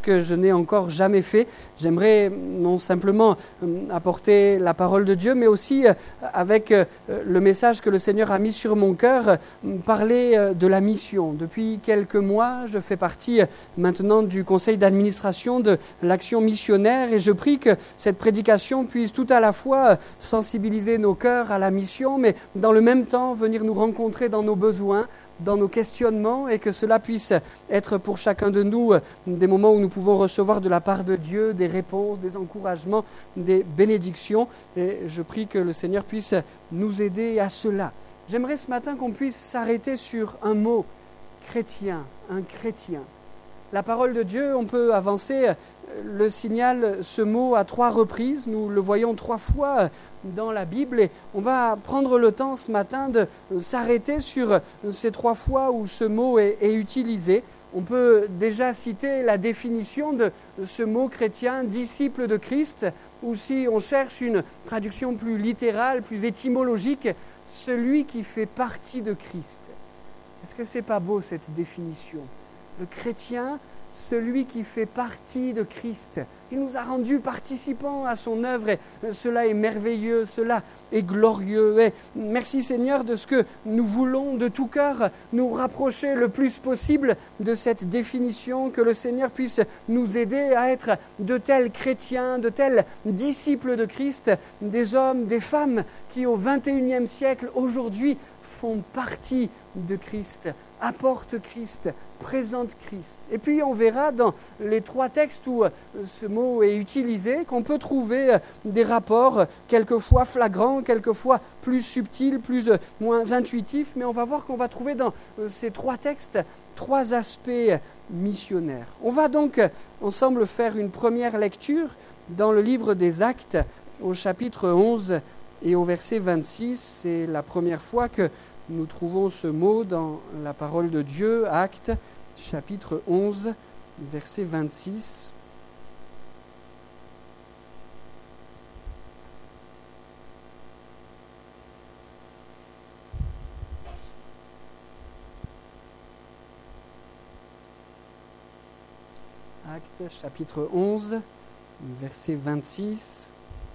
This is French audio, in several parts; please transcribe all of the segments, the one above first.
que je n'ai encore jamais fait. J'aimerais non simplement apporter la parole de Dieu, mais aussi avec le message que le Seigneur a mis sur mon cœur, parler de la mission. Depuis quelques mois, je fais partie maintenant du conseil d'administration de l'action missionnaire et je prie que cette prédication puisse tout à la fois sensibiliser nos cœurs à la mission, mais dans le même temps venir nous rencontrer dans nos besoins, dans nos questionnements, et que cela puisse être pour chacun de nous des moments où nous pouvons recevoir de la part de Dieu des réponses, des encouragements, des bénédictions. Et je prie que le Seigneur puisse nous aider à cela. J'aimerais ce matin qu'on puisse s'arrêter sur un mot, chrétien, un chrétien. La parole de Dieu, on peut avancer, le signale ce mot à 3 reprises. Nous le voyons 3 fois dans la Bible et on va prendre le temps ce matin de s'arrêter sur ces 3 fois où ce mot est utilisé. On peut déjà citer la définition de ce mot chrétien, disciple de Christ, ou si on cherche une traduction plus littérale, plus étymologique, celui qui fait partie de Christ. Est-ce que c'est pas beau cette définition ? Le chrétien, celui qui fait partie de Christ. Il nous a rendus participants à son œuvre et cela est merveilleux, cela est glorieux. Et merci Seigneur de ce que nous voulons de tout cœur nous rapprocher le plus possible de cette définition, que le Seigneur puisse nous aider à être de tels chrétiens, de tels disciples de Christ, des hommes, des femmes qui au XXIe siècle aujourd'hui font partie de Christ, apportent Christ, présentent Christ. Et puis on verra dans les 3 textes où ce mot est utilisé qu'on peut trouver des rapports quelquefois flagrants, quelquefois plus subtils, moins intuitifs, mais on va voir qu'on va trouver dans ces 3 textes 3 aspects missionnaires. On va donc ensemble faire une première lecture dans le livre des Actes au chapitre 11 et au verset 26. C'est la première fois que nous trouvons ce mot dans la parole de Dieu, Actes, chapitre 11, verset 26. Actes, chapitre 11, verset 26.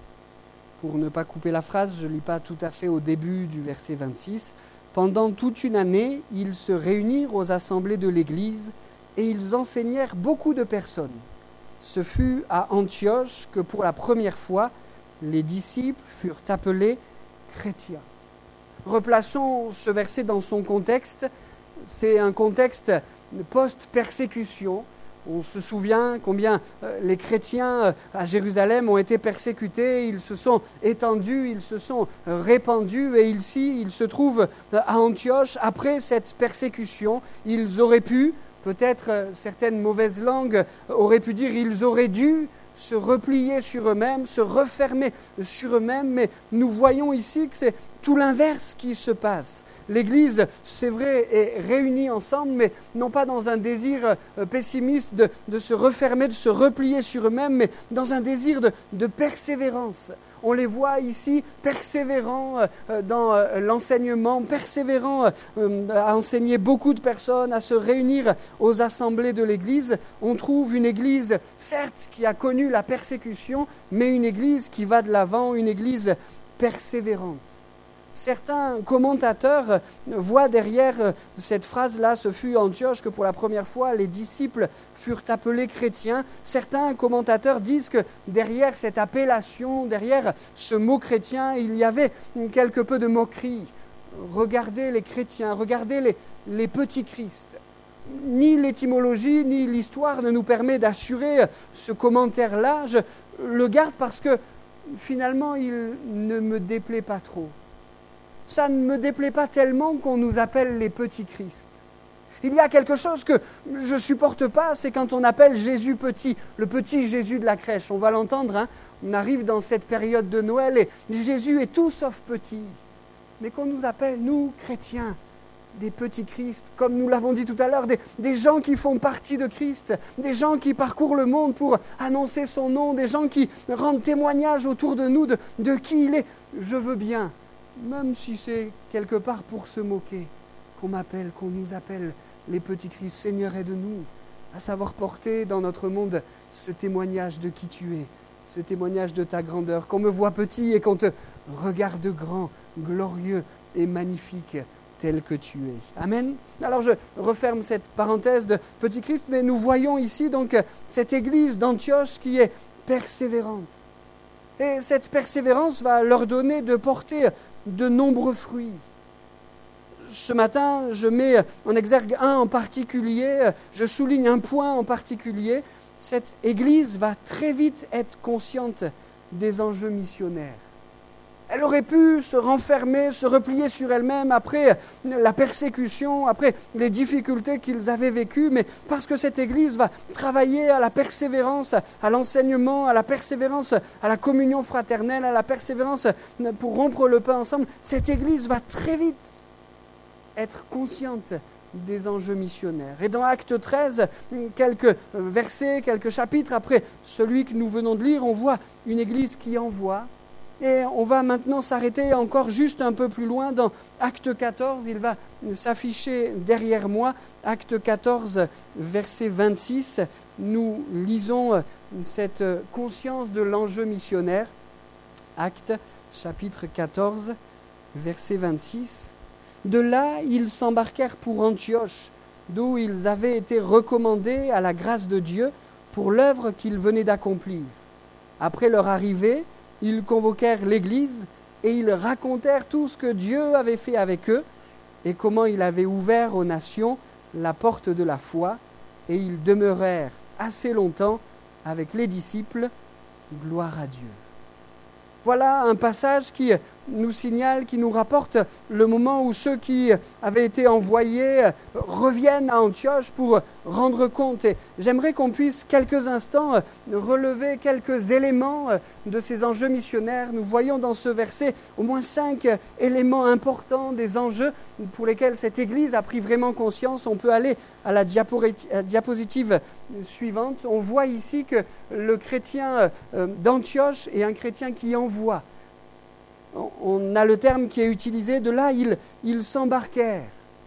Pour ne pas couper la phrase, je ne lis pas tout à fait au début du verset 26. Pendant toute une année, ils se réunirent aux assemblées de l'Église et ils enseignèrent beaucoup de personnes. Ce fut à Antioche que pour la première fois, les disciples furent appelés chrétiens. Replaçons ce verset dans son contexte. C'est un contexte post-persécution. On se souvient combien les chrétiens à Jérusalem ont été persécutés, ils se sont étendus, ils se sont répandus et ici, ils se trouvent à Antioche. Après cette persécution, ils auraient pu, peut-être certaines mauvaises langues auraient pu dire, ils auraient dû se replier sur eux-mêmes, se refermer sur eux-mêmes, mais nous voyons ici que c'est tout l'inverse qui se passe. L'Église, c'est vrai, est réunie ensemble, mais non pas dans un désir pessimiste de se refermer, de se replier sur eux-mêmes, mais dans un désir de persévérance. On les voit ici persévérants dans l'enseignement, persévérants à enseigner beaucoup de personnes, à se réunir aux assemblées de l'Église. On trouve une Église, certes, qui a connu la persécution, mais une Église qui va de l'avant, une Église persévérante. Certains commentateurs voient derrière cette phrase-là, ce fut à Antioche que pour la première fois les disciples furent appelés chrétiens. Certains commentateurs disent que derrière cette appellation, derrière ce mot chrétien, il y avait quelque peu de moquerie. Regardez les chrétiens, regardez les petits Christ. Ni l'étymologie, ni l'histoire ne nous permet d'assurer ce commentaire-là. Je le garde parce que finalement, il ne me déplaît pas trop. Ça ne me déplaît pas tellement qu'on nous appelle les petits Christ. Il y a quelque chose que je ne supporte pas, c'est quand on appelle Jésus petit, le petit Jésus de la crèche. On va l'entendre, hein. On arrive dans cette période de Noël et Jésus est tout sauf petit. Mais qu'on nous appelle, nous, chrétiens, des petits Christ, comme nous l'avons dit tout à l'heure, des gens qui font partie de Christ, des gens qui parcourent le monde pour annoncer son nom, des gens qui rendent témoignage autour de nous de qui il est. Je veux bien, même si c'est quelque part pour se moquer, qu'on nous appelle les petits Christ. Seigneur, aide-nous. à savoir porter dans notre monde ce témoignage de qui tu es, ce témoignage de ta grandeur, qu'on me voit petit et qu'on te regarde grand, glorieux et magnifique tel que tu es. Amen. Alors je referme cette parenthèse de Petit Christ, mais nous voyons ici donc cette église d'Antioche qui est persévérante. Et cette persévérance va leur donner de porter de nombreux fruits. Ce matin, je mets en exergue un en particulier, je souligne un point en particulier. Cette église va très vite être consciente des enjeux missionnaires. Elle aurait pu se renfermer, se replier sur elle-même après la persécution, après les difficultés qu'ils avaient vécues, mais parce que cette Église va travailler à la persévérance, à l'enseignement, à la persévérance, à la communion fraternelle, à la persévérance pour rompre le pain ensemble, cette Église va très vite être consciente des enjeux missionnaires. Et dans Acte 13, quelques versets, quelques chapitres après celui que nous venons de lire, on voit une Église qui envoie. Et on va maintenant s'arrêter encore juste un peu plus loin dans Acte 14. Il va s'afficher derrière moi. Acte 14, verset 26. Nous lisons cette conscience de l'enjeu missionnaire. Acte, chapitre 14, verset 26. De là, ils s'embarquèrent pour Antioche, d'où ils avaient été recommandés à la grâce de Dieu pour l'œuvre qu'ils venaient d'accomplir. Après leur arrivée, ils convoquèrent l'Église et ils racontèrent tout ce que Dieu avait fait avec eux et comment il avait ouvert aux nations la porte de la foi, et ils demeurèrent assez longtemps avec les disciples. Gloire à Dieu. Voilà un passage qui nous signale, qui nous rapporte le moment où ceux qui avaient été envoyés reviennent à Antioche pour rendre compte. Et j'aimerais qu'on puisse quelques instants relever quelques éléments de ces enjeux missionnaires. Nous voyons dans ce verset au moins 5 éléments importants des enjeux pour lesquels cette Église a pris vraiment conscience. On peut aller à la diapositive suivante. On voit ici que le chrétien d'Antioche est un chrétien qui envoie. On a le terme qui est utilisé, de là, ils s'embarquèrent.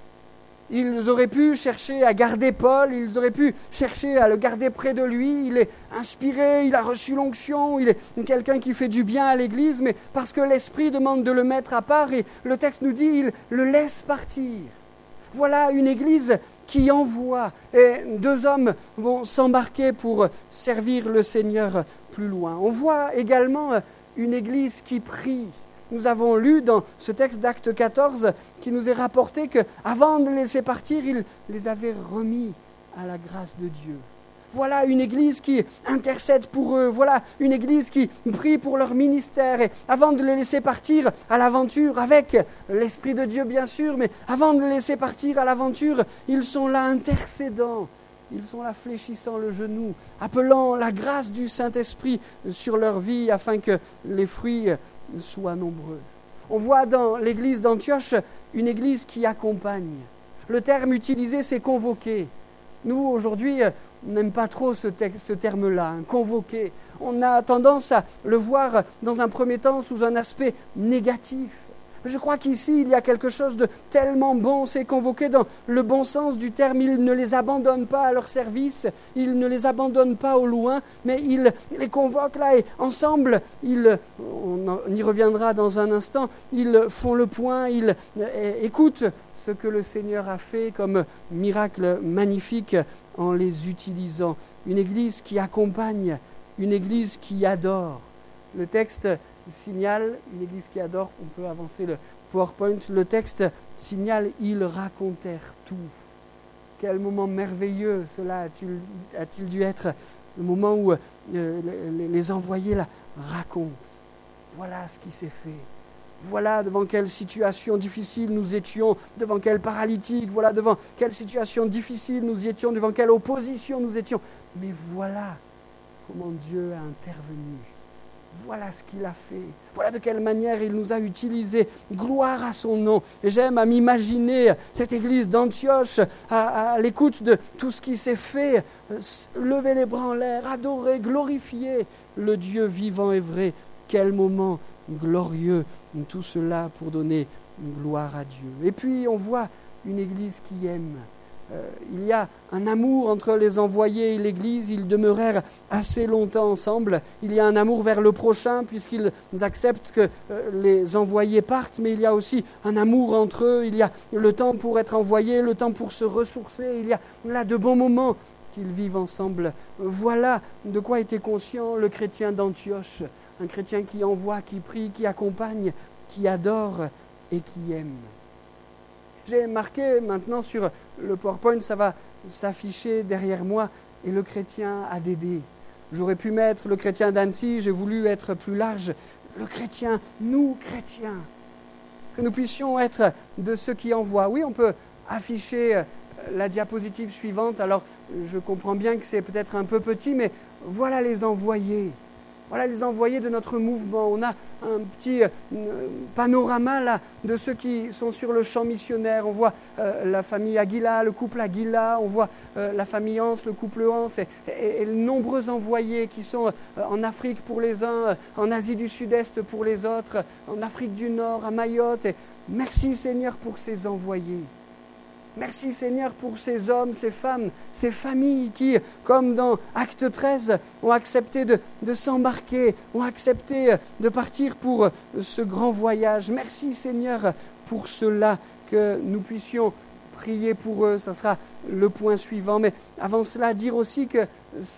Ils auraient pu chercher à garder Paul, ils auraient pu chercher à le garder près de lui. Il est inspiré, il a reçu l'onction, il est quelqu'un qui fait du bien à l'Église, mais parce que l'Esprit demande de le mettre à part, et le texte nous dit, il le laisse partir. Voilà une Église qui envoie, et 2 hommes vont s'embarquer pour servir le Seigneur plus loin. On voit également une Église qui prie. Nous avons lu dans ce texte d'Acte 14 qui nous est rapporté qu'avant de les laisser partir, il les avait remis à la grâce de Dieu. Voilà une Église qui intercède pour eux. Voilà une Église qui prie pour leur ministère. Et avant de les laisser partir à l'aventure, avec l'Esprit de Dieu bien sûr, mais avant de les laisser partir à l'aventure, ils sont là intercédant. Ils sont là fléchissant le genou, appelant la grâce du Saint-Esprit sur leur vie afin que les fruits soient nombreux. On voit dans l'église d'Antioche une église qui accompagne. Le terme utilisé, c'est convoquer. Nous, aujourd'hui, on n'aime pas trop ce terme-là, convoquer. On a tendance à le voir dans un premier temps sous un aspect négatif. Je crois qu'ici, il y a quelque chose de tellement bon, c'est convoqué dans le bon sens du terme. Il ne les abandonne pas à leur service, il ne les abandonne pas au loin, mais il les convoque là et ensemble, on y reviendra dans un instant, ils font le point, ils écoutent ce que le Seigneur a fait comme miracle magnifique en les utilisant. Une église qui accompagne, une église qui adore. Le texte signale, une église qui adore, on peut avancer le PowerPoint, le texte signale, ils racontèrent tout. Quel moment merveilleux cela a-t-il dû être, le moment où les envoyés là, racontent. Voilà ce qui s'est fait. Voilà devant quelle situation difficile nous étions, devant quel paralytique, voilà devant quelle situation difficile nous étions, devant quelle opposition nous étions. Mais voilà comment Dieu a intervenu. Voilà ce qu'il a fait. Voilà de quelle manière il nous a utilisés. Gloire à son nom. Et j'aime à m'imaginer cette église d'Antioche à l'écoute de tout ce qui s'est fait. Lever les bras en l'air, adorer, glorifier le Dieu vivant et vrai. Quel moment glorieux. Tout cela pour donner gloire à Dieu. Et puis on voit une église qui aime. il y a un amour entre les envoyés et l'Église, ils demeurèrent assez longtemps ensemble. Il y a un amour vers le prochain puisqu'ils acceptent que les envoyés partent, mais il y a aussi un amour entre eux, il y a le temps pour être envoyé, le temps pour se ressourcer, il y a là de bons moments qu'ils vivent ensemble. Voilà de quoi était conscient le chrétien d'Antioche, un chrétien qui envoie, qui prie, qui accompagne, qui adore et qui aime. J'ai marqué maintenant sur le PowerPoint, ça va s'afficher derrière moi, et le chrétien ADD. J'aurais pu mettre le chrétien d'Annecy, j'ai voulu être plus large. Le chrétien, nous chrétiens, que nous puissions être de ceux qui envoient. Oui, on peut afficher la diapositive suivante, alors je comprends bien que c'est peut-être un peu petit, mais voilà les envoyés. Voilà les envoyés de notre mouvement. On a un petit panorama là de ceux qui sont sur le champ missionnaire. On voit la famille Aguila, le couple Aguila, on voit la famille Hans, le couple Hans, et les nombreux envoyés qui sont en Afrique pour les uns, en Asie du Sud-Est pour les autres, en Afrique du Nord, à Mayotte. Et merci Seigneur pour ces envoyés. Merci Seigneur pour ces hommes, ces femmes, ces familles qui, comme dans Acte 13, ont accepté de s'embarquer, ont accepté de partir pour ce grand voyage. Merci Seigneur pour cela, que nous puissions prier pour eux. Ça sera le point suivant. Mais avant cela, dire aussi que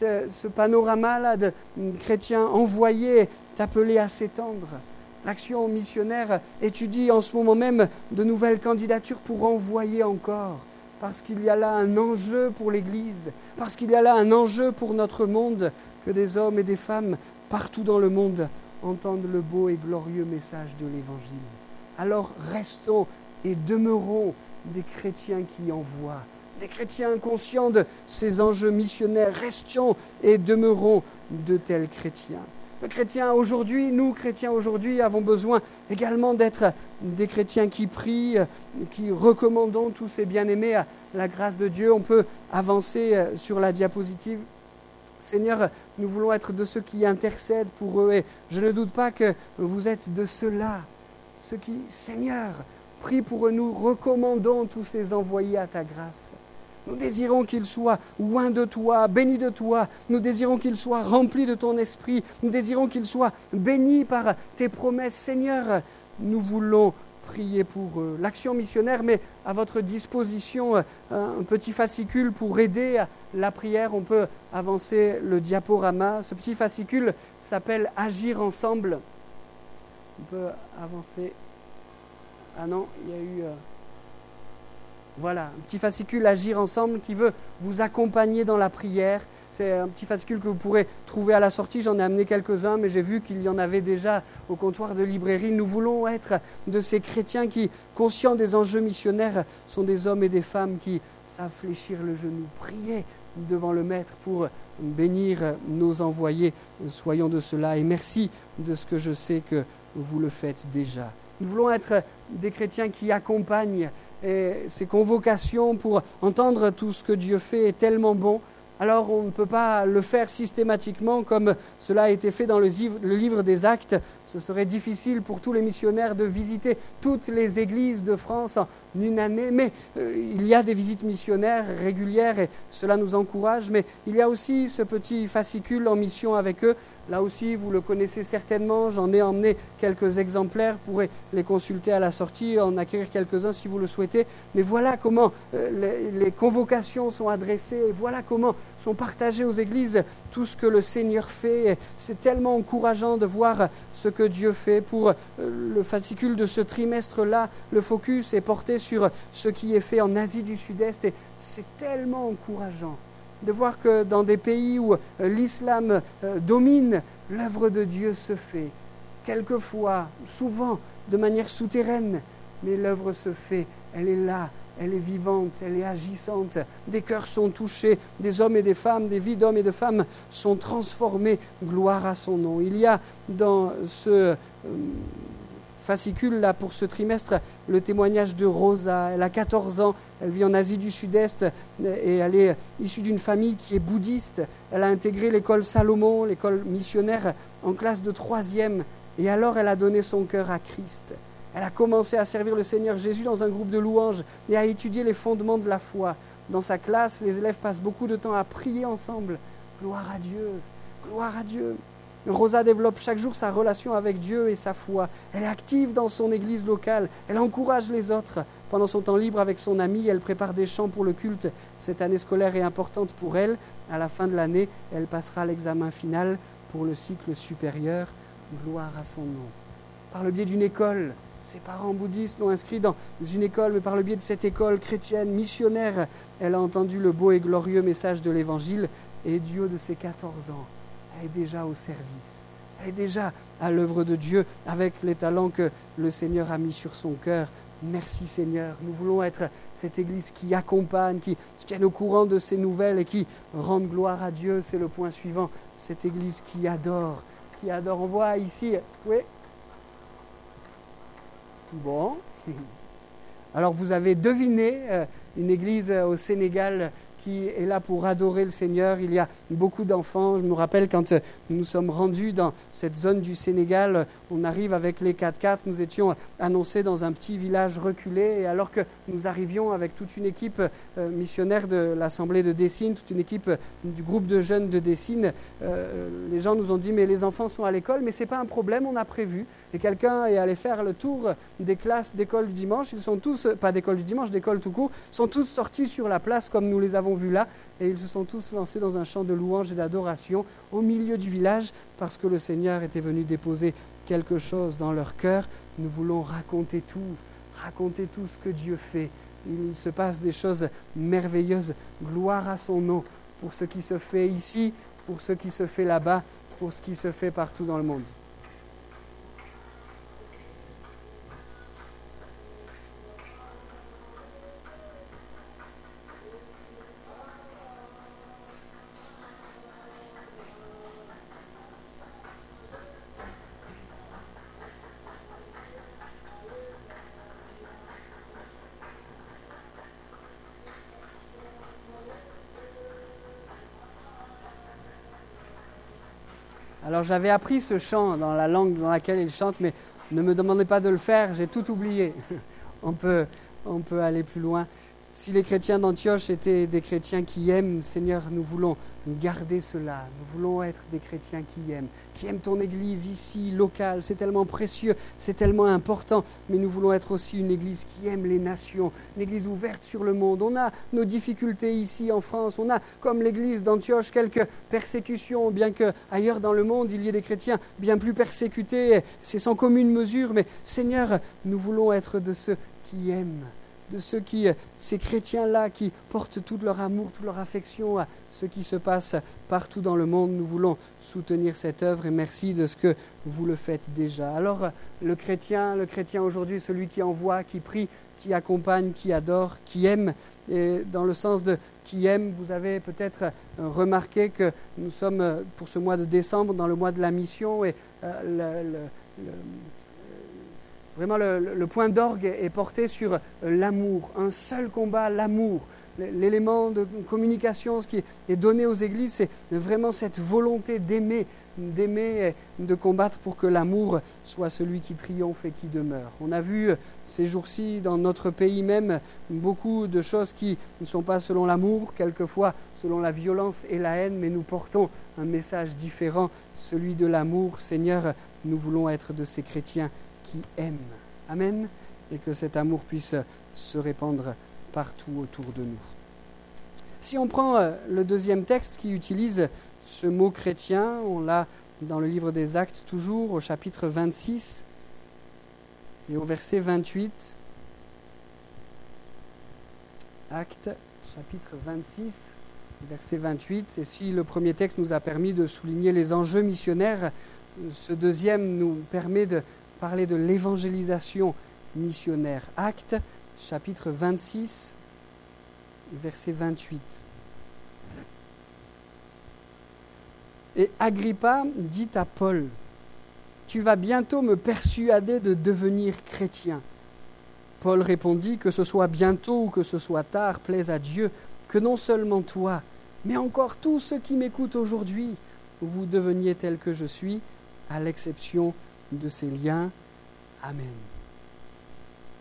ce panorama-là de chrétiens envoyés est appelé à s'étendre. L'Action missionnaire étudie en ce moment même de nouvelles candidatures pour envoyer encore, parce qu'il y a là un enjeu pour l'Église, parce qu'il y a là un enjeu pour notre monde, que des hommes et des femmes partout dans le monde entendent le beau et glorieux message de l'Évangile. Alors restons et demeurons des chrétiens qui envoient, des chrétiens conscients de ces enjeux missionnaires. Restions et demeurons de tels chrétiens. Le chrétien aujourd'hui, nous chrétiens aujourd'hui, avons besoin également d'être des chrétiens qui prient, qui recommandons tous ces bien-aimés à la grâce de Dieu. On peut avancer sur la diapositive. Seigneur, nous voulons être de ceux qui intercèdent pour eux, et je ne doute pas que vous êtes de ceux-là, ceux qui, Seigneur, prient pour eux. Nous recommandons tous ces envoyés à ta grâce. Nous désirons qu'ils soient loin de toi, bénis de toi. Nous désirons qu'ils soient remplis de ton esprit. Nous désirons qu'ils soient bénis par tes promesses. Seigneur, nous voulons prier pour l'Action missionnaire, mais à votre disposition, un petit fascicule pour aider à la prière. On peut avancer le diaporama. Ce petit fascicule s'appelle « Agir ensemble ». On peut avancer. Ah non, il y a eu... Voilà, un petit fascicule « Agir ensemble » qui veut vous accompagner dans la prière. C'est un petit fascicule que vous pourrez trouver à la sortie. J'en ai amené quelques-uns, mais j'ai vu qu'il y en avait déjà au comptoir de librairie. Nous voulons être de ces chrétiens qui, conscients des enjeux missionnaires, sont des hommes et des femmes qui savent fléchir le genou, prier devant le Maître pour bénir nos envoyés. Soyons de cela et merci de ce que je sais que vous le faites déjà. Nous voulons être des chrétiens qui accompagnent. Et ces convocations pour entendre tout ce que Dieu fait est tellement bon. Alors on ne peut pas le faire systématiquement comme cela a été fait dans le livre des Actes. Ce serait difficile pour tous les missionnaires de visiter toutes les églises de France en une année. Mais il y a des visites missionnaires régulières et cela nous encourage. Mais il y a aussi ce petit fascicule en mission avec eux. Là aussi, vous le connaissez certainement, j'en ai emmené quelques exemplaires, vous pourrez les consulter à la sortie, en acquérir quelques-uns si vous le souhaitez. Mais voilà comment les convocations sont adressées, et voilà comment sont partagées aux églises tout ce que le Seigneur fait. Et c'est tellement encourageant de voir ce que Dieu fait. Pour le fascicule de ce trimestre-là, le focus est porté sur ce qui est fait en Asie du Sud-Est, et c'est tellement encourageant de voir que dans des pays où l'islam domine, l'œuvre de Dieu se fait. Quelquefois, souvent, de manière souterraine, mais l'œuvre se fait, elle est là, elle est vivante, elle est agissante. Des cœurs sont touchés, des hommes et des femmes, des vies d'hommes et de femmes sont transformées, gloire à son nom. Il y a dans ce fascicule là pour ce trimestre le témoignage de Rosa. Elle a 14 ans, elle vit en Asie du Sud-Est et elle est issue d'une famille qui est bouddhiste. Elle a intégré l'école Salomon, l'école missionnaire, en classe de 3e, et alors elle a donné son cœur à Christ. Elle a commencé à servir le Seigneur Jésus dans un groupe de louanges et à étudier les fondements de la foi. dans sa classe, les élèves passent beaucoup de temps à prier ensemble. Gloire à Dieu, gloire à Dieu. Rosa développe chaque jour sa relation avec Dieu et sa foi. Elle est active dans son église locale. Elle encourage les autres. Pendant son temps libre avec son amie, elle prépare des chants pour le culte. Cette année scolaire est importante pour elle. À la fin de l'année, elle passera l'examen final pour le cycle supérieur. Gloire à son nom. Par le biais d'une école, ses parents bouddhistes l'ont inscrit dans une école, mais par le biais de cette école chrétienne, missionnaire, elle a entendu le beau et glorieux message de l'Évangile. Et du haut de ses 14 ans, elle est déjà au service. Elle est déjà à l'œuvre de Dieu avec les talents que le Seigneur a mis sur son cœur. Merci Seigneur. Nous voulons être cette Église qui accompagne, qui se tienne au courant de ces nouvelles et qui rende gloire à Dieu. C'est le point suivant. Cette Église qui adore. On voit ici... Oui. Bon. Alors vous avez deviné une Église au Sénégal qui est là pour adorer le Seigneur. Il y a beaucoup d'enfants. Je me rappelle quand nous nous sommes rendus dans cette zone du Sénégal, on arrive avec les 4x4. Nous étions annoncés dans un petit village reculé. Et alors que nous arrivions avec toute une équipe missionnaire de l'Assemblée de Dessine, toute une équipe du groupe de jeunes de Dessine, les gens nous ont dit « mais les enfants sont à l'école, mais ce n'est pas un problème, on a prévu ». Et quelqu'un est allé faire le tour des classes d'école du dimanche. Ils sont tous, pas d'école du dimanche, d'école tout court, sont tous sortis sur la place comme nous les avons vus là. Et ils se sont tous lancés dans un chant de louange et d'adoration au milieu du village parce que le Seigneur était venu déposer quelque chose dans leur cœur. Nous voulons raconter tout ce que Dieu fait. Il se passe des choses merveilleuses. Gloire à son nom pour ce qui se fait ici, pour ce qui se fait là-bas, pour ce qui se fait partout dans le monde. Alors j'avais appris ce chant dans la langue dans laquelle il chante, mais ne me demandez pas de le faire, j'ai tout oublié. On peut aller plus loin. Si les chrétiens d'Antioche étaient des chrétiens qui aiment, Seigneur, nous voulons garder cela. Nous voulons être des chrétiens qui aiment ton Église ici, locale. C'est tellement précieux, c'est tellement important. Mais nous voulons être aussi une Église qui aime les nations, une Église ouverte sur le monde. On a nos difficultés ici en France. On a, comme l'Église d'Antioche, quelques persécutions, bien qu'ailleurs dans le monde, il y ait des chrétiens bien plus persécutés. C'est sans commune mesure. Mais Seigneur, nous voulons être de ceux qui aiment. De ces chrétiens-là qui portent tout leur amour, toute leur affection à ce qui se passe partout dans le monde. Nous voulons soutenir cette œuvre et merci de ce que vous le faites déjà. Alors, le chrétien aujourd'hui, celui qui envoie, qui prie, qui accompagne, qui adore, qui aime. Et dans le sens de qui aime, vous avez peut-être remarqué que nous sommes pour ce mois de décembre dans le mois de la mission et vraiment, le point d'orgue est porté sur l'amour, un seul combat, l'amour. L'élément de communication, ce qui est donné aux églises, c'est vraiment cette volonté d'aimer et de combattre pour que l'amour soit celui qui triomphe et qui demeure. On a vu ces jours-ci, dans notre pays même, beaucoup de choses qui ne sont pas selon l'amour, quelquefois selon la violence et la haine, mais nous portons un message différent, celui de l'amour. Seigneur, nous voulons être de ces chrétiens qui aiment. Amen. Et que cet amour puisse se répandre partout autour de nous. Si on prend le deuxième texte qui utilise ce mot chrétien, on l'a dans le livre des Actes toujours, au chapitre 26 et au verset 28. Actes, chapitre 26, verset 28. Et si le premier texte nous a permis de souligner les enjeux missionnaires, ce deuxième nous permet de parler de l'évangélisation missionnaire. Actes, chapitre 26, verset 28. Et Agrippa dit à Paul, « Tu vas bientôt me persuader de devenir chrétien. » Paul répondit, « Que ce soit bientôt ou que ce soit tard, plaise à Dieu, que non seulement toi, mais encore tous ceux qui m'écoutent aujourd'hui, vous deveniez tels que je suis, à l'exception de ces liens. Amen. »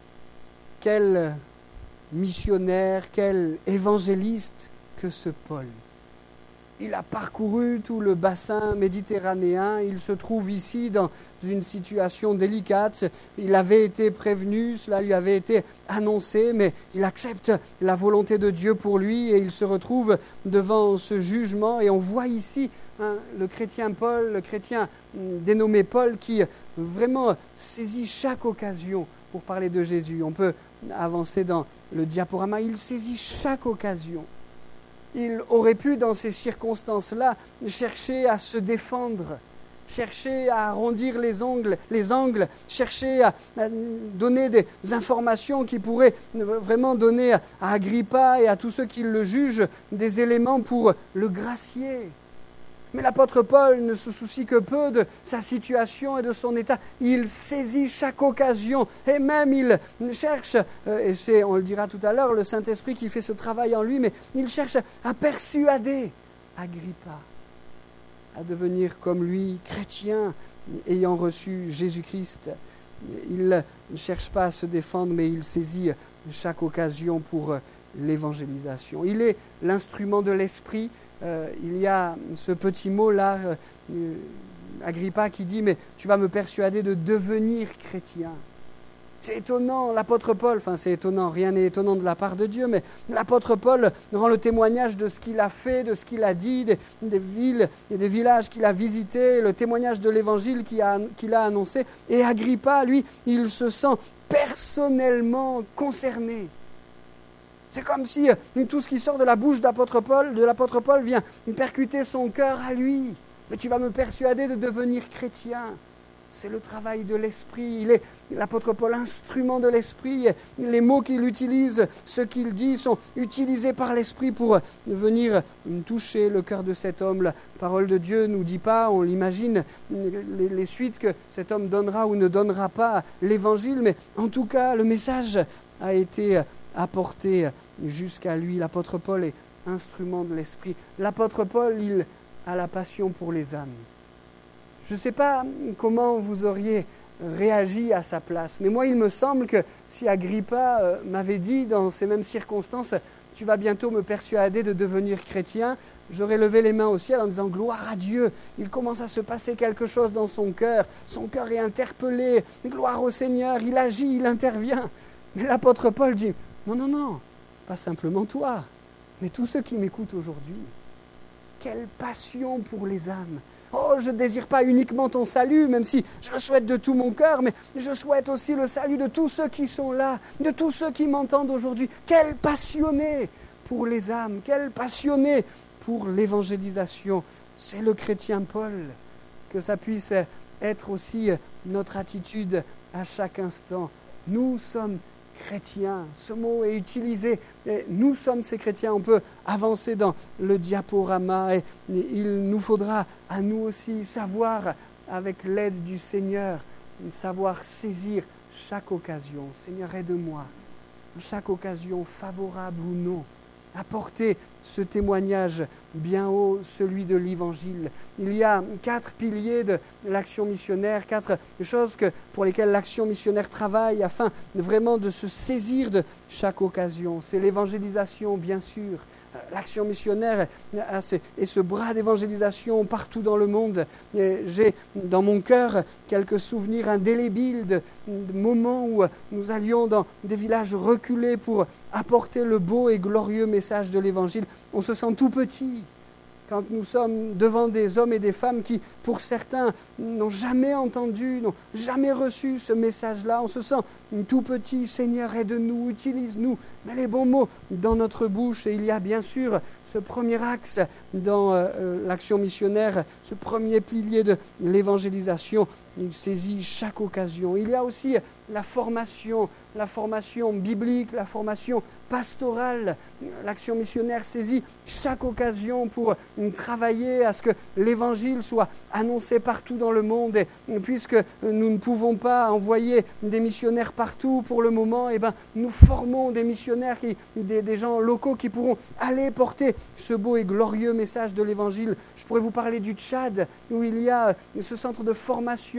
Quelle missionnaire, quel évangéliste que ce Paul. Il a parcouru tout le bassin méditerranéen, il se trouve ici dans une situation délicate, il avait été prévenu, cela lui avait été annoncé, mais il accepte la volonté de Dieu pour lui et il se retrouve devant ce jugement. Et on voit ici le chrétien Paul, le chrétien dénommé Paul, qui vraiment saisit chaque occasion pour parler de Jésus. On peut avancer dans le diaporama, il saisit chaque occasion. Il aurait pu, dans ces circonstances-là, chercher à se défendre, chercher à arrondir les angles, chercher à donner des informations qui pourraient vraiment donner à Agrippa et à tous ceux qui le jugent des éléments pour le gracier. Mais l'apôtre Paul ne se soucie que peu de sa situation et de son état. Il saisit chaque occasion et même il cherche, et c'est, on le dira tout à l'heure, le Saint-Esprit qui fait ce travail en lui, mais il cherche à persuader Agrippa à devenir comme lui, chrétien, ayant reçu Jésus-Christ. Il ne cherche pas à se défendre, mais il saisit chaque occasion pour l'évangélisation. Il est l'instrument de l'Esprit. Il y a ce petit mot-là, Agrippa qui dit « Mais tu vas me persuader de devenir chrétien ». C'est étonnant, l'apôtre Paul, enfin c'est étonnant, rien n'est étonnant de la part de Dieu, mais l'apôtre Paul rend le témoignage de ce qu'il a fait, de ce qu'il a dit, des villes et des villages qu'il a visités, le témoignage de l'évangile qu'il a annoncé. Et Agrippa, lui, il se sent personnellement concerné. C'est comme si tout ce qui sort de la bouche de l'apôtre Paul vient percuter son cœur à lui. Mais tu vas me persuader de devenir chrétien. C'est le travail de l'Esprit. Il est, l'apôtre Paul, instrument de l'Esprit. Les mots qu'il utilise, ce qu'il dit, sont utilisés par l'Esprit pour venir toucher le cœur de cet homme. La parole de Dieu ne nous dit pas, on l'imagine, les suites que cet homme donnera ou ne donnera pas à l'Évangile, mais en tout cas, le message a été apporté jusqu'à lui. L'apôtre Paul est instrument de l'Esprit. L'apôtre Paul, il a la passion pour les âmes. Je ne sais pas comment vous auriez réagi à sa place, mais moi il me semble que si Agrippa m'avait dit dans ces mêmes circonstances « Tu vas bientôt me persuader de devenir chrétien », j'aurais levé les mains au ciel en disant « Gloire à Dieu !» Il commence à se passer quelque chose dans son cœur est interpellé, gloire au Seigneur, il agit, il intervient. Mais l'apôtre Paul dit « Non, pas simplement toi, mais tous ceux qui m'écoutent aujourd'hui. Quelle passion pour les âmes ! Oh, je ne désire pas uniquement ton salut, même si je le souhaite de tout mon cœur, mais je souhaite aussi le salut de tous ceux qui sont là, de tous ceux qui m'entendent aujourd'hui. Quel passionné pour les âmes, quel passionné pour l'évangélisation. C'est le chrétien Paul. Que ça puisse être aussi notre attitude à chaque instant. Nous sommes chrétiens. Ce mot est utilisé. Et nous sommes ces chrétiens. On peut avancer dans le diaporama et il nous faudra à nous aussi savoir, avec l'aide du Seigneur, savoir saisir chaque occasion. Seigneur, aide-moi. Chaque occasion, favorable ou non, apporter ce témoignage bien haut, celui de l'Évangile. Il y a 4 piliers de l'action missionnaire, 4 choses pour lesquelles l'action missionnaire travaille afin vraiment de se saisir de chaque occasion. C'est l'évangélisation, bien sûr. L'action missionnaire et ce bras d'évangélisation partout dans le monde. J'ai dans mon cœur quelques souvenirs indélébiles de moments où nous allions dans des villages reculés pour apporter le beau et glorieux message de l'Évangile. On se sent tout petit quand nous sommes devant des hommes et des femmes qui, pour certains, n'ont jamais entendu, n'ont jamais reçu ce message-là. On se sent tout petit. Seigneur, aide-nous, utilise-nous. Mets les bons mots dans notre bouche. Et il y a bien sûr ce premier axe dans l'action missionnaire, ce premier pilier de l'évangélisation. Il saisit chaque occasion. Il y a aussi la formation biblique, la formation pastorale. L'action missionnaire saisit chaque occasion pour travailler à ce que l'Évangile soit annoncé partout dans le monde. Et puisque nous ne pouvons pas envoyer des missionnaires partout pour le moment, nous formons des missionnaires, des gens locaux qui pourront aller porter ce beau et glorieux message de l'Évangile. Je pourrais vous parler du Tchad, où il y a ce centre de formation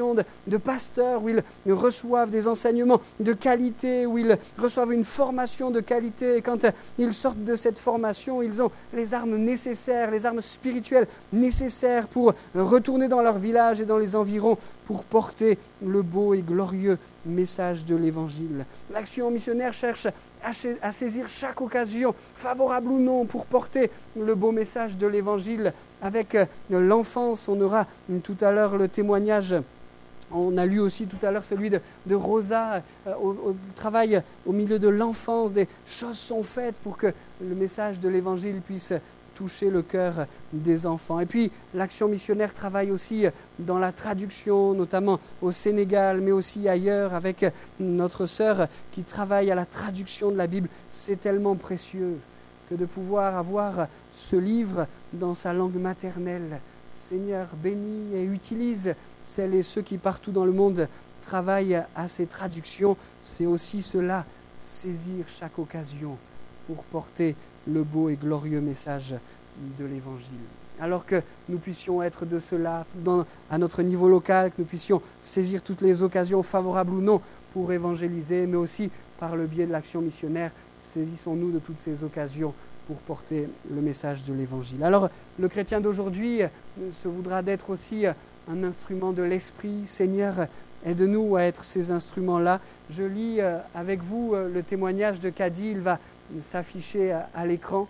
formation de pasteurs, où ils reçoivent des enseignements de qualité, où ils reçoivent une formation de qualité. Et quand ils sortent de cette formation, ils ont les armes nécessaires, les armes spirituelles nécessaires pour retourner dans leur village et dans les environs pour porter le beau et glorieux message de l'Évangile. L'Action missionnaire cherche à saisir chaque occasion, favorable ou non, pour porter le beau message de l'Évangile. Avec l'enfance, on aura tout à l'heure le témoignage. On a lu aussi tout à l'heure celui de Rosa, au travail au milieu de l'enfance. Des choses sont faites pour que le message de l'Évangile puisse toucher le cœur des enfants. Et puis, l'Action missionnaire travaille aussi dans la traduction, notamment au Sénégal, mais aussi ailleurs, avec notre sœur qui travaille à la traduction de la Bible. C'est tellement précieux que de pouvoir avoir ce livre dans sa langue maternelle. Seigneur, bénis et utilise celles et ceux qui partout dans le monde travaillent à ces traductions. C'est aussi cela, saisir chaque occasion pour porter le beau et glorieux message de l'Évangile. Alors que nous puissions être de cela à notre niveau local, que nous puissions saisir toutes les occasions favorables ou non pour évangéliser, mais aussi par le biais de l'Action missionnaire, saisissons-nous de toutes ces occasions pour porter le message de l'Évangile. Alors, le chrétien d'aujourd'hui se voudra d'être aussi un instrument de l'Esprit. Seigneur, aide-nous à être ces instruments-là. Je lis avec vous le témoignage de Kadi. Il va s'afficher à l'écran.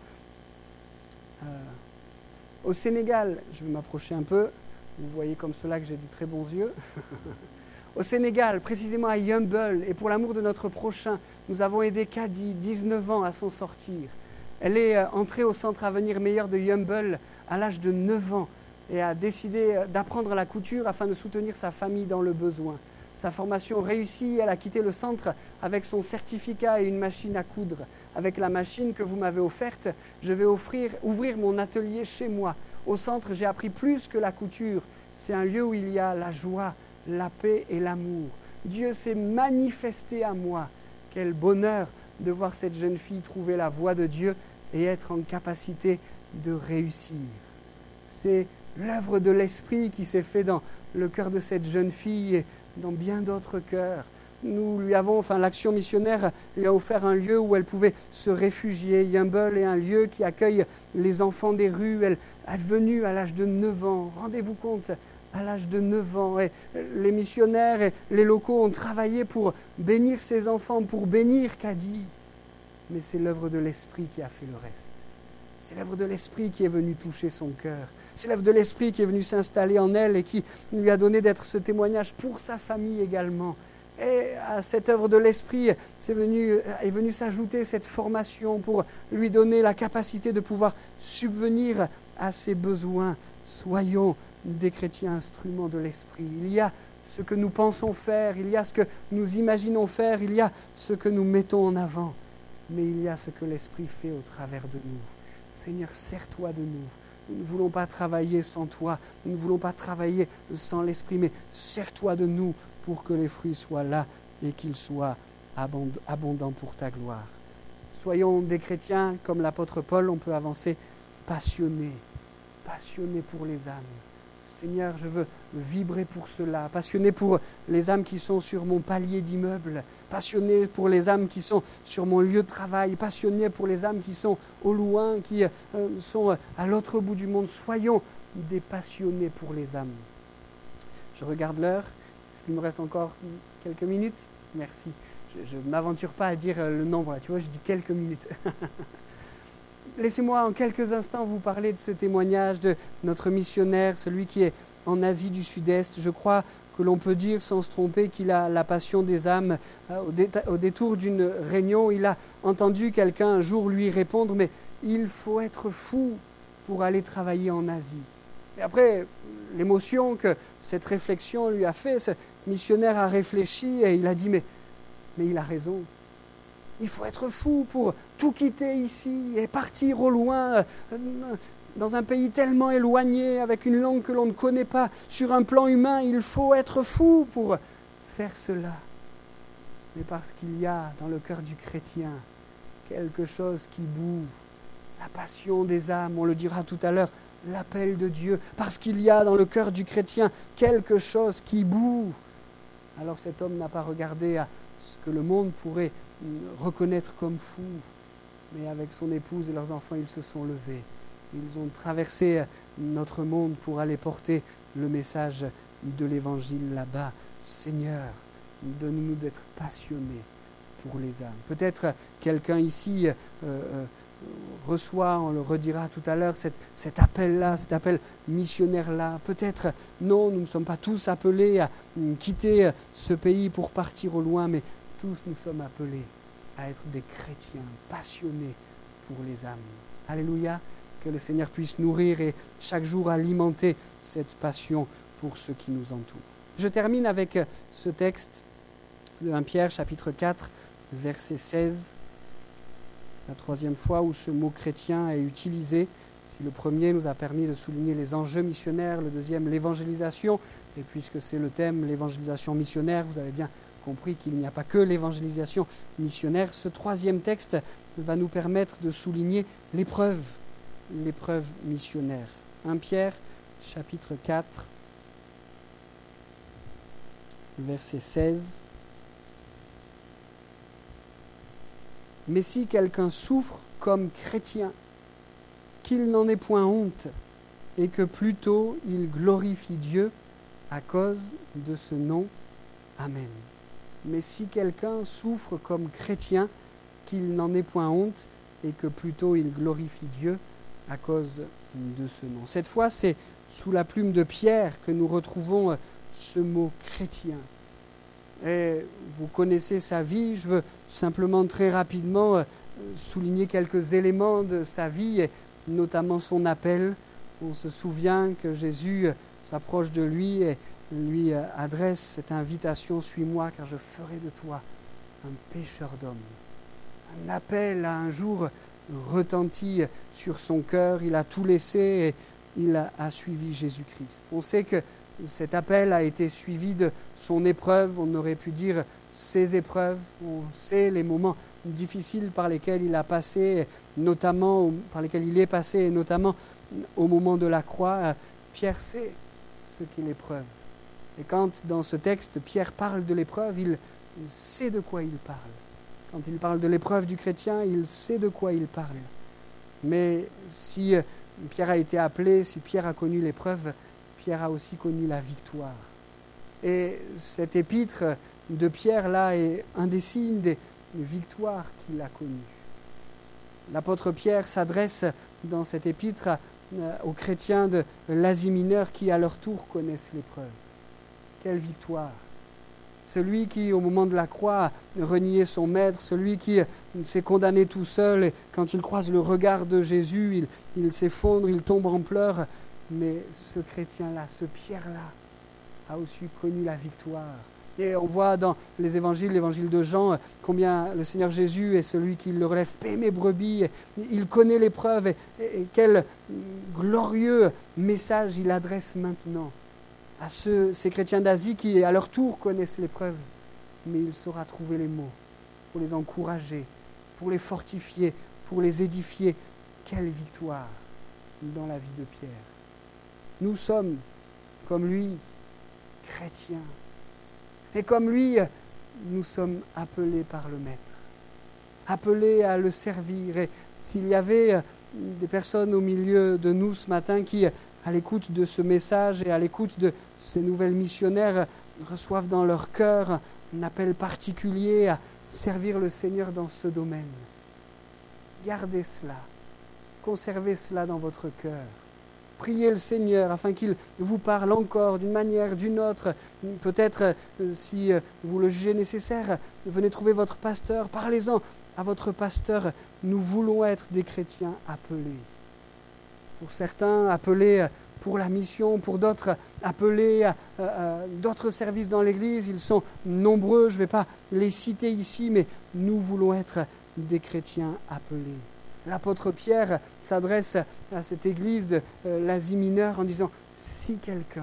Au Sénégal, je vais m'approcher un peu. Vous voyez comme cela que j'ai de très bons yeux. Au Sénégal, précisément à Yeumbeul, et pour l'amour de notre prochain, nous avons aidé Kadi, 19 ans, à s'en sortir. Elle est entrée au centre Avenir Meilleur de Yeumbeul à l'âge de 9 ans et a décidé d'apprendre la couture afin de soutenir sa famille dans le besoin. Sa formation réussie, elle a quitté le centre avec son certificat et une machine à coudre. Avec la machine que vous m'avez offerte, je vais ouvrir mon atelier chez moi. Au centre, j'ai appris plus que la couture. C'est un lieu où il y a la joie, la paix et l'amour. Dieu s'est manifesté à moi. Quel bonheur de voir cette jeune fille trouver la voie de Dieu et être en capacité de réussir. C'est l'œuvre de l'Esprit qui s'est fait dans le cœur de cette jeune fille et dans bien d'autres cœurs. Nous lui avons, l'Action missionnaire lui a offert un lieu où elle pouvait se réfugier. Yeumbeul est un lieu qui accueille les enfants des rues. Elle est venue à l'âge de 9 ans. Rendez-vous compte, à l'âge de 9 ans. Et les missionnaires et les locaux ont travaillé pour bénir ces enfants, pour bénir Kadi. Mais c'est l'œuvre de l'Esprit qui a fait le reste. C'est l'œuvre de l'Esprit qui est venue toucher son cœur. C'est l'œuvre de l'Esprit qui est venue s'installer en elle et qui lui a donné d'être ce témoignage pour sa famille également. Et à cette œuvre de l'Esprit est venue s'ajouter cette formation pour lui donner la capacité de pouvoir subvenir à ses besoins. Soyons des chrétiens instruments de l'Esprit. Il y a ce que nous pensons faire, il y a ce que nous imaginons faire, il y a ce que nous mettons en avant, mais il y a ce que l'Esprit fait au travers de nous. Seigneur, sers-toi de nous. Nous ne voulons pas travailler sans toi, nous ne voulons pas travailler sans l'Esprit, mais sers-toi de nous pour que les fruits soient là et qu'ils soient abondants pour ta gloire. Soyons des chrétiens, comme l'apôtre Paul, on peut avancer, passionnés pour les âmes. Seigneur, je veux vibrer pour cela, passionné pour les âmes qui sont sur mon palier d'immeuble, passionné pour les âmes qui sont sur mon lieu de travail, passionné pour les âmes qui sont au loin, qui sont à l'autre bout du monde. Soyons des passionnés pour les âmes. Je regarde l'heure. Est-ce qu'il me reste encore quelques minutes? Merci. Je ne m'aventure pas à dire le nombre, là, tu vois, je dis quelques minutes. Laissez-moi en quelques instants vous parler de ce témoignage de notre missionnaire, celui qui est en Asie du Sud-Est. Je crois que l'on peut dire sans se tromper qu'il a la passion des âmes. Au détour d'une réunion, il a entendu quelqu'un un jour lui répondre « Mais il faut être fou pour aller travailler en Asie ». Et après, l'émotion que cette réflexion lui a fait, ce missionnaire a réfléchi et il a dit « Mais il a raison ». Il faut être fou pour tout quitter ici et partir au loin, dans un pays tellement éloigné, avec une langue que l'on ne connaît pas. Sur un plan humain, il faut être fou pour faire cela. Mais parce qu'il y a dans le cœur du chrétien quelque chose qui boue, la passion des âmes, on le dira tout à l'heure, l'appel de Dieu, parce qu'il y a dans le cœur du chrétien quelque chose qui bout, alors cet homme n'a pas regardé à ce que le monde pourrait reconnaître comme fou, mais avec son épouse et leurs enfants, ils se sont levés. Ils ont traversé notre monde pour aller porter le message de l'Évangile là-bas. Seigneur, donne-nous d'être passionnés pour les âmes. Peut-être quelqu'un ici reçoit, on le redira tout à l'heure, cet appel-là, cet appel missionnaire-là. Peut-être, non, nous ne sommes pas tous appelés à quitter ce pays pour partir au loin, mais tous nous sommes appelés à être des chrétiens passionnés pour les âmes. Alléluia, que le Seigneur puisse nourrir et chaque jour alimenter cette passion pour ceux qui nous entourent. Je termine avec ce texte de 1 Pierre, chapitre 4, verset 16. La troisième fois où ce mot chrétien est utilisé. Si le premier nous a permis de souligner les enjeux missionnaires, le deuxième l'évangélisation, et puisque c'est le thème, l'évangélisation missionnaire, vous avez bien compris qu'il n'y a pas que l'évangélisation missionnaire. Ce troisième texte va nous permettre de souligner l'épreuve missionnaire. 1 Pierre, chapitre 4, verset 16. Mais si quelqu'un souffre comme chrétien, qu'il n'en ait point honte, et que plutôt il glorifie Dieu à cause de ce nom. Amen. Mais si quelqu'un souffre comme chrétien, qu'il n'en ait point honte, et que plutôt il glorifie Dieu à cause de ce nom. Cette fois, c'est sous la plume de Pierre que nous retrouvons ce mot chrétien. Et vous connaissez sa vie, je veux simplement très rapidement souligner quelques éléments de sa vie, et notamment son appel. On se souvient que Jésus s'approche de lui et lui adresse cette invitation « Suis-moi, car je ferai de toi un pécheur d'hommes ». Un appel a un jour retenti sur son cœur, il a tout laissé et il a suivi Jésus-Christ. On sait que cet appel a été suivi de son épreuve, on aurait pu dire ses épreuves, on sait les moments difficiles par lesquels il a passé, notamment par lesquels il est passé, et notamment au moment de la croix. Pierre sait ce qu'est l'épreuve. Et quand dans ce texte, Pierre parle de l'épreuve, il sait de quoi il parle. Quand il parle de l'épreuve du chrétien, il sait de quoi il parle. Mais si Pierre a été appelé, si Pierre a connu l'épreuve, Pierre a aussi connu la victoire. Et cet épître de Pierre-là est un des signes des victoires qu'il a connues. L'apôtre Pierre s'adresse dans cet épître aux chrétiens de l'Asie mineure qui, à leur tour, connaissent l'épreuve. Quelle victoire! Celui qui, au moment de la croix, a renié son maître, celui qui s'est condamné tout seul, et quand il croise le regard de Jésus, il s'effondre, il tombe en pleurs. Mais ce chrétien-là, ce Pierre-là, a aussi connu la victoire. Et on voit dans les évangiles, l'évangile de Jean, combien le Seigneur Jésus est celui qui le relève, paie mes brebis, il connaît l'épreuve, et quel glorieux message il adresse maintenant à ces chrétiens d'Asie qui, à leur tour, connaissent l'épreuve. Mais il saura trouver les mots pour les encourager, pour les fortifier, pour les édifier. Quelle victoire dans la vie de Pierre! Nous sommes, comme lui, chrétiens. Et comme lui, nous sommes appelés par le Maître, appelés à le servir. Et s'il y avait des personnes au milieu de nous ce matin qui, à l'écoute de ce message et à l'écoute de ces nouvelles missionnaires, reçoivent dans leur cœur un appel particulier à servir le Seigneur dans ce domaine, gardez cela, conservez cela dans votre cœur. Priez le Seigneur afin qu'il vous parle encore d'une manière, d'une autre. Peut-être, si vous le jugez nécessaire, venez trouver votre pasteur, parlez-en à votre pasteur. Nous voulons être des chrétiens appelés. Pour certains, appelés pour la mission, pour d'autres, appelés à d'autres services dans l'Église. Ils sont nombreux, je ne vais pas les citer ici, mais nous voulons être des chrétiens appelés. L'apôtre Pierre s'adresse à cette église de l'Asie mineure en disant « si quelqu'un,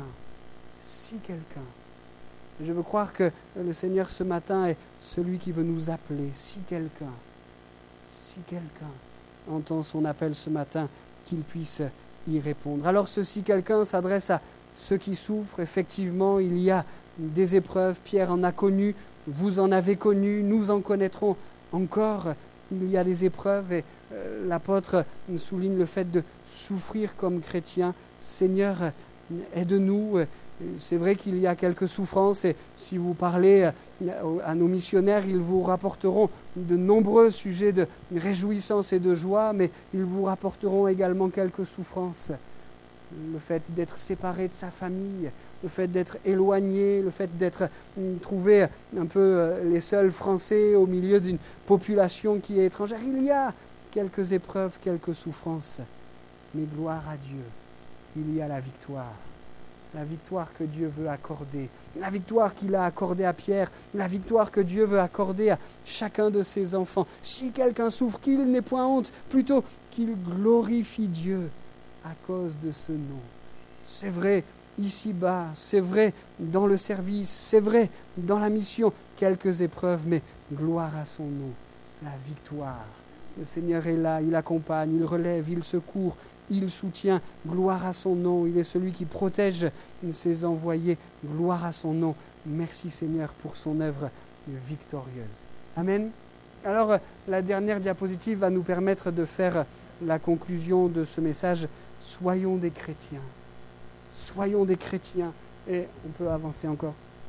je veux croire que le Seigneur ce matin est celui qui veut nous appeler, si quelqu'un entend son appel ce matin, qu'il puisse y répondre. Alors si quelqu'un s'adresse à ceux qui souffrent, effectivement, il y a des épreuves. Pierre en a connu, vous en avez connu, nous en connaîtrons encore. Il y a des épreuves et l'apôtre souligne le fait de souffrir comme chrétien. Seigneur, aide-nous. C'est vrai qu'il y a quelques souffrances et si vous parlez à nos missionnaires, ils vous rapporteront de nombreux sujets de réjouissance et de joie, mais ils vous rapporteront également quelques souffrances. Le fait d'être séparé de sa famille, le fait d'être éloigné, le fait d'être trouvé un peu les seuls Français au milieu d'une population qui est étrangère. Il y a quelques épreuves, quelques souffrances, mais gloire à Dieu, il y a la victoire que Dieu veut accorder, la victoire qu'il a accordée à Pierre, la victoire que Dieu veut accorder à chacun de ses enfants. Si quelqu'un souffre, qu'il n'ait point honte, plutôt qu'il glorifie Dieu à cause de ce nom. C'est vrai ici-bas, c'est vrai dans le service, c'est vrai dans la mission, quelques épreuves, mais gloire à son nom, la victoire. Le Seigneur est là, il accompagne, il relève, il secourt, il soutient, gloire à son nom, il est celui qui protège ses envoyés, gloire à son nom. Merci Seigneur pour son œuvre victorieuse. Amen. Alors la dernière diapositive va nous permettre de faire la conclusion de ce message. Soyons des chrétiens. Soyons des chrétiens. Et on peut avancer encore.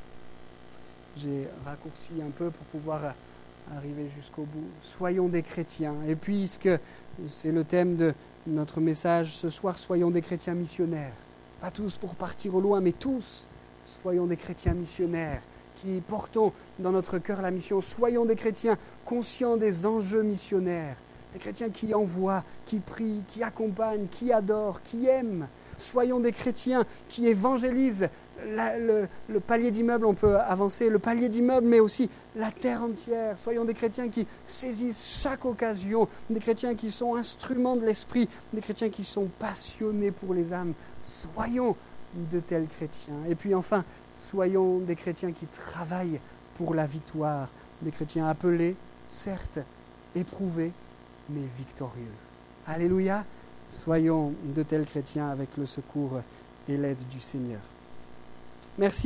J'ai raccourci un peu pour pouvoir arriver jusqu'au bout. Soyons des chrétiens. Et puisque c'est le thème de notre message ce soir, soyons des chrétiens missionnaires. Pas tous pour partir au loin, mais tous, soyons des chrétiens missionnaires qui portons dans notre cœur la mission. Soyons des chrétiens conscients des enjeux missionnaires. Des chrétiens qui envoient, qui prient, qui accompagnent, qui adorent, qui aiment. Soyons des chrétiens qui évangélisent le palier d'immeuble, on peut avancer, le palier d'immeuble, mais aussi la terre entière. Soyons des chrétiens qui saisissent chaque occasion, des chrétiens qui sont instruments de l'esprit, des chrétiens qui sont passionnés pour les âmes. Soyons de tels chrétiens. Et puis enfin, soyons des chrétiens qui travaillent pour la victoire, des chrétiens appelés, certes, éprouvés, mais victorieux. Alléluia! Soyons de tels chrétiens avec le secours et l'aide du Seigneur. Merci.